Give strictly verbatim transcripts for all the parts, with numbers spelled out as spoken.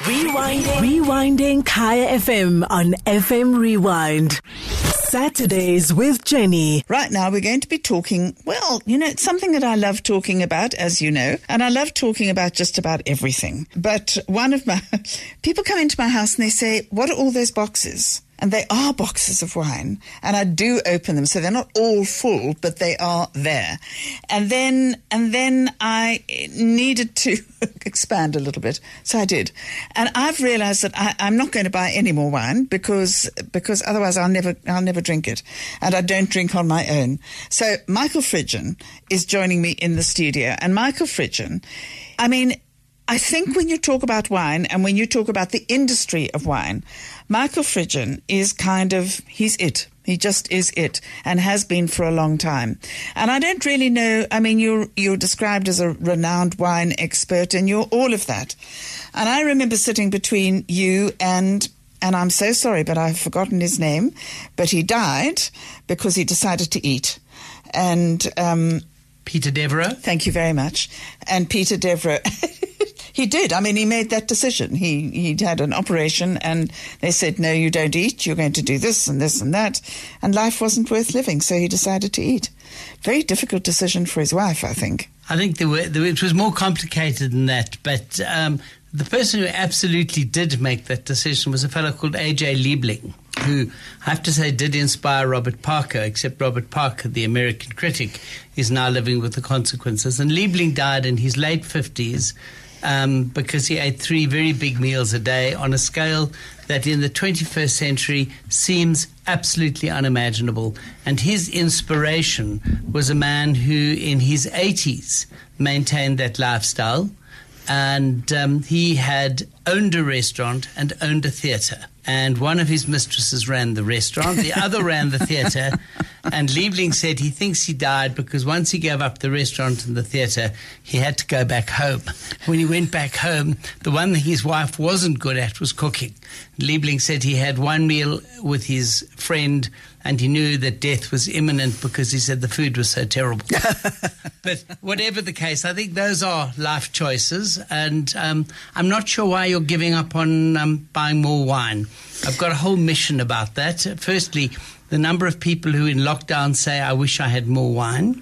Rewinding. Rewinding Kaya F M on F M Rewind. Saturdays with Jenny. Right now we're going to be talking, well, you know, it's something that I love talking about, as you know, and I love talking about just about everything. But one of my, people come into my house and they say, what are all those boxes? And they are boxes of wine, and I do open them, so they're not all full, but they are there. And then, and then I needed to expand a little bit, so I did. And I've realised that I, I'm not going to buy any more wine because because otherwise I'll never I'll never drink it, and I don't drink on my own. So Michael Fridgen is joining me in the studio, and Michael Fridgen, I mean, I think when you talk about wine and when you talk about the industry of wine, Michael Fridgen is kind of, he's it. He just is it and has been for a long time. And I don't really know, I mean, you're, you're described as a renowned wine expert and you're all of that. And I remember sitting between you and, and I'm so sorry, but I've forgotten his name, but he died because he decided to eat. And um, Peter Devereux. Thank you very much. And Peter Devereux. He did. I mean, he made that decision. He he'd had an operation and they said, no, you don't eat. You're going to do this and this and that. And life wasn't worth living, so he decided to eat. Very difficult decision for his wife, I think. I think there were, there, it was more complicated than that. But um, the person who absolutely did make that decision was a fellow called A J Liebling, who I have to say did inspire Robert Parker, except Robert Parker, the American critic, is now living with the consequences. And Liebling died in his late fifties. Um, because he ate three very big meals a day on a scale that in the twenty-first century seems absolutely unimaginable. And his inspiration was a man who in his eighties maintained that lifestyle, and um, he had owned a restaurant and owned a theatre. And one of his mistresses ran the restaurant, the other ran the theatre. And Liebling said he thinks he died because once he gave up the restaurant and the theatre, he had to go back home. When he went back home, the one thing his wife wasn't good at was cooking. Liebling said he had one meal with his friend and he knew that death was imminent because he said the food was so terrible. But whatever the case, I think those are life choices. And um, I'm not sure why you're giving up on um, buying more wine. I've got a whole mission about that. Firstly, the number of people who in lockdown say, I wish I had more wine.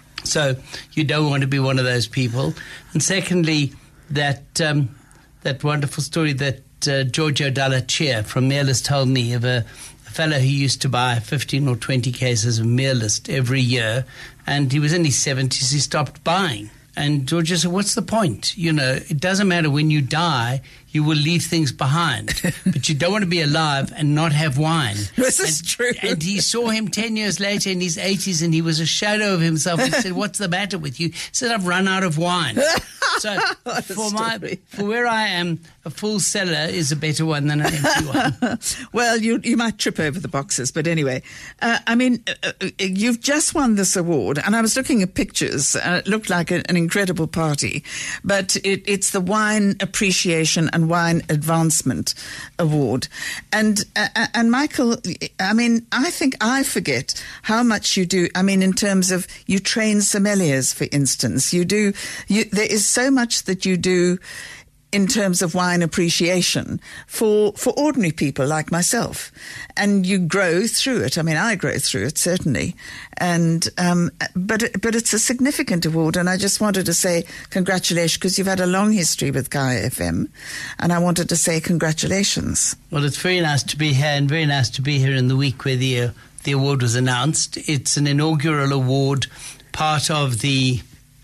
So you don't want to be one of those people. And secondly, that um, that wonderful story that uh, Giorgio Dallaccia from Mearlist told me of a, a fellow who used to buy fifteen or twenty cases of Mearlist every year, and he was in his seventies, he stopped buying. And Giorgio said, what's the point? You know, it doesn't matter when you die, you will leave things behind. But you don't want to be alive and not have wine. This is and, true. And he saw him ten years later in his eighties and he was a shadow of himself. He said, what's the matter with you? He said, I've run out of wine. So for my, for where I am, a full cellar is a better one than an empty one. Well, you you might trip over the boxes, but anyway, uh, I mean, uh, you've just won this award, and I was looking at pictures, and it looked like a, an incredible party, but it, it's the Wine Appreciation and Wine Advancement Award, and uh, and Michael, I mean, I think I forget how much you do. I mean, in terms of you train sommeliers, for instance, you do. You, there is so much that you do in terms of wine appreciation for, for ordinary people like myself. And you grow through it. I mean, I grow through it, certainly. And, um, but, but it's a significant award. And I just wanted to say congratulations, because you've had a long history with Kaya F M. And I wanted to say congratulations. Well, it's very nice to be here, and very nice to be here in the week where the, uh, the award was announced. It's an inaugural award, part of the,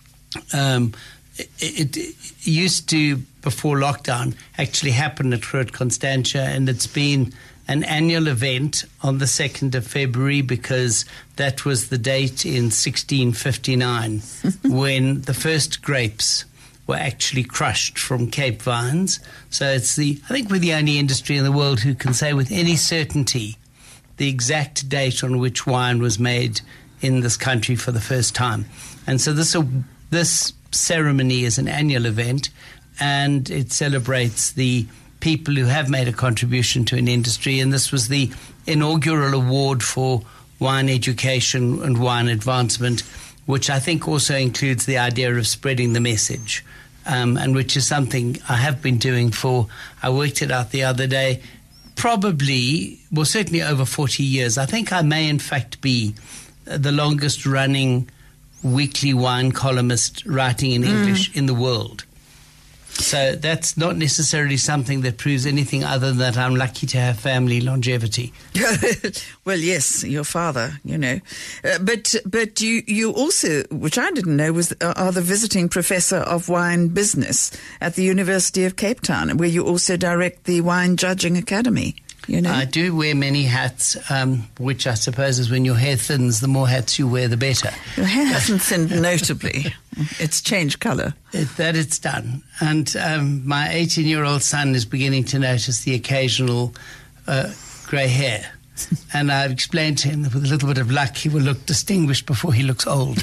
um, it, it used to, before lockdown, actually happen at Groot Constantia, and it's been an annual event on the second of February because that was the date in sixteen fifty-nine when the first grapes were actually crushed from Cape vines. So it's the, I think we're the only industry in the world who can say with any certainty the exact date on which wine was made in this country for the first time. And so this, uh, this ceremony is an annual event, and it celebrates the people who have made a contribution to an industry. And this was the inaugural award for wine education and wine advancement, which I think also includes the idea of spreading the message. um, and which is something I have been doing for, I worked it out the other day, probably, well, certainly over forty years. I think I may, in fact, be the longest running weekly wine columnist writing in English mm. in the world. So that's not necessarily something that proves anything other than that I'm lucky to have family longevity. Well, yes, your father, you know. Uh, but but you, you also, which I didn't know, was uh, are the visiting professor of wine business at the University of Cape Town, where you also direct the Wine Judging Academy. You know? I do wear many hats, um, which I suppose is when your hair thins, the more hats you wear, the better. Your hair hasn't thinned notably. It's changed colour. It, that it's done. And um, my eighteen-year-old son is beginning to notice the occasional uh, grey hair. And I've explained to him that with a little bit of luck, he will look distinguished before he looks old.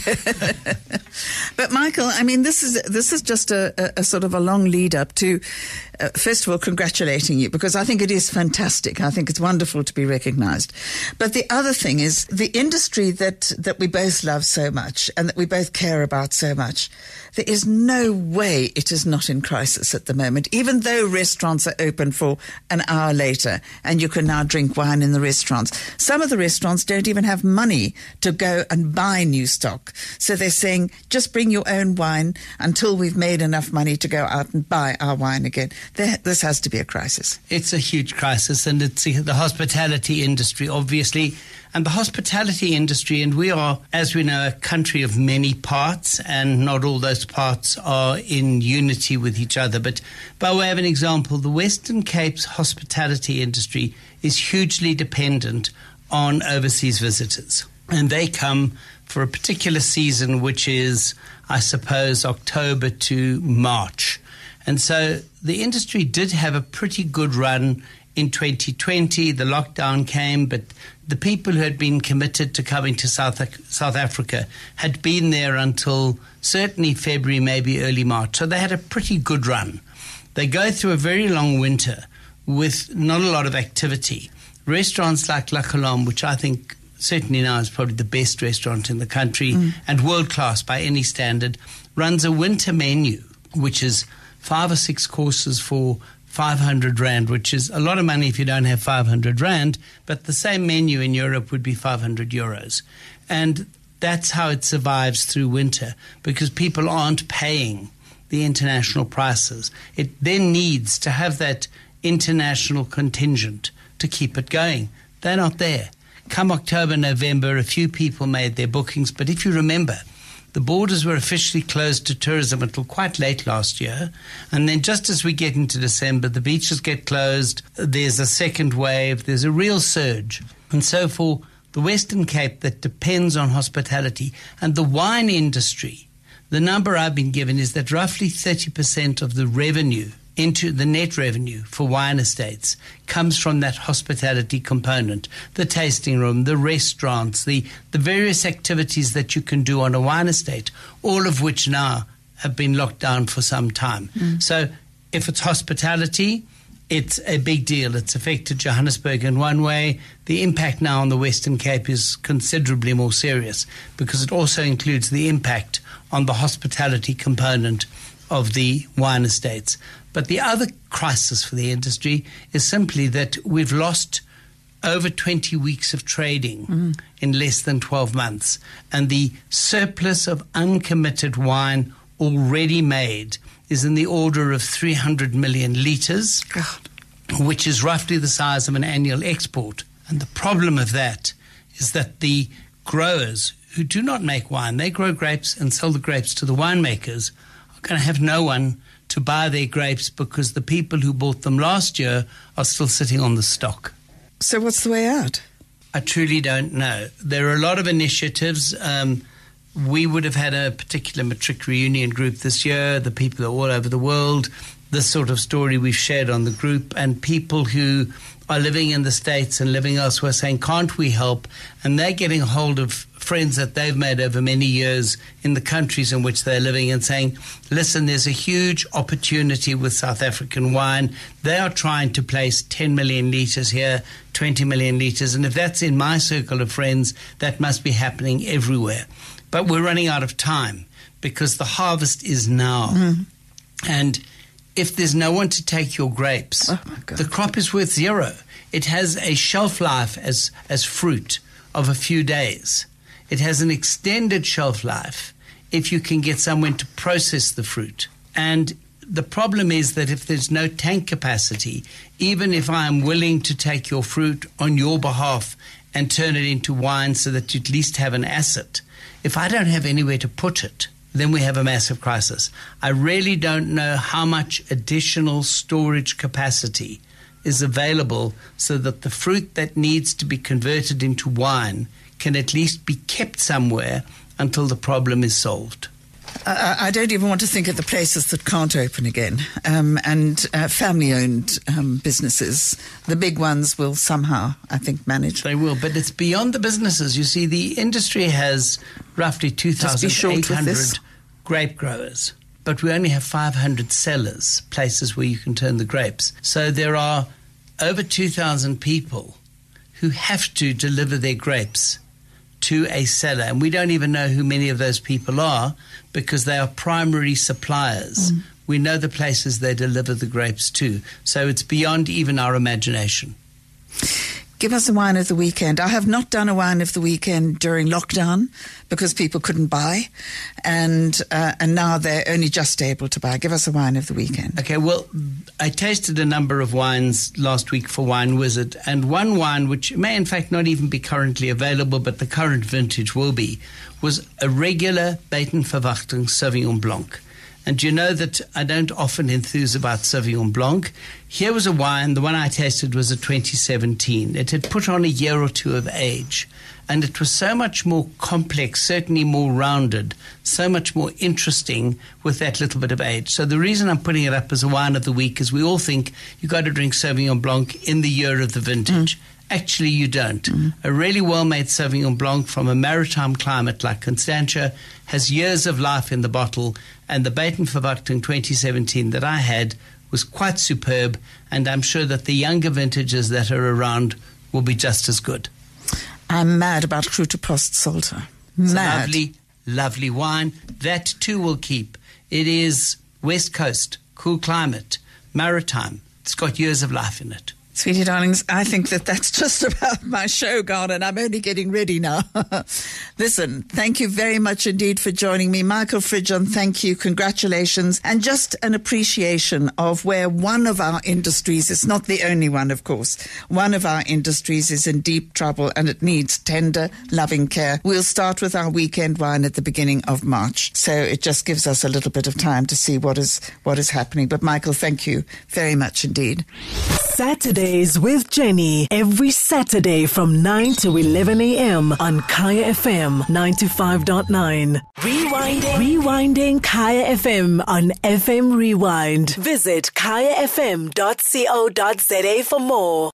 But Michael, I mean, this is this is just a, a, a sort of a long lead up to, uh, first of all, congratulating you, because I think it is fantastic. I think it's wonderful to be recognised. But the other thing is the industry that, that we both love so much and that we both care about so much. There is no way it is not in crisis at the moment, even though restaurants are open for an hour later and you can now drink wine in the restaurants. Some of the restaurants don't even have money to go and buy new stock. So they're saying, just bring your own wine until we've made enough money to go out and buy our wine again. There, this has to be a crisis. It's a huge crisis, and it's the hospitality industry, obviously. And the hospitality industry, and we are, as we know, a country of many parts, and not all those parts are in unity with each other. But by way of an example, the Western Cape's hospitality industry is hugely dependent on overseas visitors. And they come for a particular season, which is, I suppose, October to March. And so the industry did have a pretty good run in twenty twenty. The lockdown came, but the people who had been committed to coming to South South Africa had been there until certainly February, maybe early March. So they had a pretty good run. They go through a very long winter with not a lot of activity. Restaurants like La Colombe, which I think certainly now is probably the best restaurant in the country mm. and world-class by any standard, runs a winter menu, which is five or six courses for five hundred rand, which is a lot of money if you don't have five hundred rand, but the same menu in Europe would be five hundred euros. And that's how it survives through winter, because people aren't paying the international prices. It then needs to have that international contingent to keep it going. They're not there. Come October, November, a few people made their bookings, but if you remember, the borders were officially closed to tourism until quite late last year. And then just as we get into December, the beaches get closed. There's a second wave. There's a real surge. And so for the Western Cape that depends on hospitality and the wine industry, the number I've been given is that roughly thirty percent of the revenue into the net revenue for wine estates comes from that hospitality component, the tasting room, the restaurants, the, the various activities that you can do on a wine estate, all of which now have been locked down for some time. Mm. So if it's hospitality, it's a big deal. It's affected Johannesburg in one way. The impact now on the Western Cape is considerably more serious because it also includes the impact on the hospitality component of the wine estates. But the other crisis for the industry is simply that we've lost over twenty weeks of trading mm. in less than twelve months. And the surplus of uncommitted wine already made is in the order of three hundred million litres, God. Which is roughly the size of an annual export. And the problem of that is that the growers who do not make wine, they grow grapes and sell the grapes to the winemakers, are going to have no one to buy their grapes because the people who bought them last year are still sitting on the stock. So what's the way out? I truly don't know. There are a lot of initiatives. Um, we would have had a particular matric reunion group this year. The people are all over the world. This sort of story we've shared on the group, and people who are living in the States and living elsewhere saying, can't we help? And they're getting a hold of friends that they've made over many years in the countries in which they're living and saying, listen, there's a huge opportunity with South African wine. They are trying to place ten million litres here, twenty million litres. And if that's in my circle of friends, that must be happening everywhere. But we're running out of time because the harvest is now. Mm. And if there's no one to take your grapes, oh my God. the crop is worth zero. It has a shelf life as, as fruit of a few days. It has an extended shelf life if you can get someone to process the fruit. And the problem is that if there's no tank capacity, even if I'm willing to take your fruit on your behalf and turn it into wine so that you at least have an asset, if I don't have anywhere to put it, then we have a massive crisis. I really don't know how much additional storage capacity is available so that the fruit that needs to be converted into wine can at least be kept somewhere until the problem is solved. Uh, I don't even want to think of the places that can't open again. Um, and uh, family-owned um, businesses, the big ones will somehow, I think, manage. They will, but it's beyond the businesses. You see, the industry has roughly two thousand eight hundred grape growers, but we only have five hundred sellers, places where you can turn the grapes. So there are over two thousand people who have to deliver their grapes to a seller, and we don't even know who many of those people are because they are primary suppliers. Mm. We know the places they deliver the grapes to, so it's beyond even our imagination. Give us a wine of the weekend. I have not done a wine of the weekend during lockdown because people couldn't buy, and uh, and now they're only just able to buy. Give us a wine of the weekend. Okay, well, I tasted a number of wines last week for Wine Wizard, and one wine, which may in fact not even be currently available, but the current vintage will be, was a regular Buitenverwachting Sauvignon Blanc. And you know that I don't often enthuse about Sauvignon Blanc. Here was a wine, the one I tasted was a twenty seventeen. It had put on a year or two of age, and it was so much more complex, certainly more rounded, so much more interesting with that little bit of age. So the reason I'm putting it up as a wine of the week is we all think you've got to drink Sauvignon Blanc in the year of the vintage. Mm. Actually, you don't. Mm. A really well-made Sauvignon Blanc from a maritime climate like Constantia has years of life in the bottle, and the Buitenverwachting twenty seventeen that I had was quite superb, and I'm sure that the younger vintages that are around will be just as good. I'm mad about Groote Post Salter. Mad. It's a lovely, lovely wine. That too will keep. It is West Coast, cool climate, maritime. It's got years of life in it. Sweetie darlings, I think that that's just about my show gone, and I'm only getting ready now. Listen, thank you very much indeed for joining me. Michael Fridjon, thank you. Congratulations. And just an appreciation of where one of our industries, it's not the only one, of course, one of our industries is in deep trouble and it needs tender, loving care. We'll start with our weekend wine at the beginning of March. So it just gives us a little bit of time to see what is what is happening. But Michael, thank you very much indeed. Saturdays with Jenny, every Saturday from nine to eleven a.m. on Kaya F M ninety-five point nine. Rewinding. Rewinding Kaya F M on F M Rewind. Visit kaya f m dot co dot za for more.